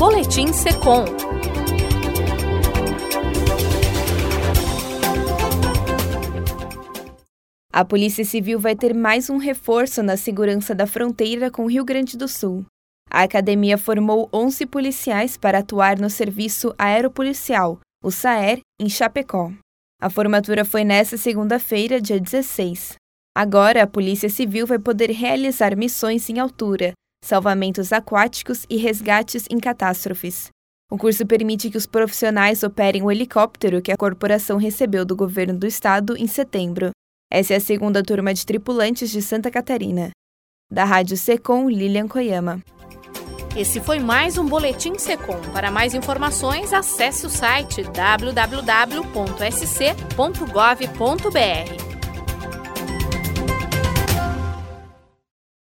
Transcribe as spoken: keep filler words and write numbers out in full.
Boletim Secom. A Polícia Civil vai ter mais um reforço na segurança da fronteira com o Rio Grande do Sul. A academia formou onze policiais para atuar no Serviço Aeropolicial, o SAER, em Chapecó. A formatura foi nesta segunda-feira, dia dezesseis. Agora, a Polícia Civil vai poder realizar missões em altura, salvamentos aquáticos e resgates em catástrofes. O curso permite que os profissionais operem o helicóptero que a corporação recebeu do governo do estado em setembro. Essa é a segunda turma de tripulantes de Santa Catarina. Da Rádio Secom, Lilian Koyama. Esse foi mais um Boletim Secom. Para mais informações, acesse o site w w w ponto s c ponto gov ponto b r.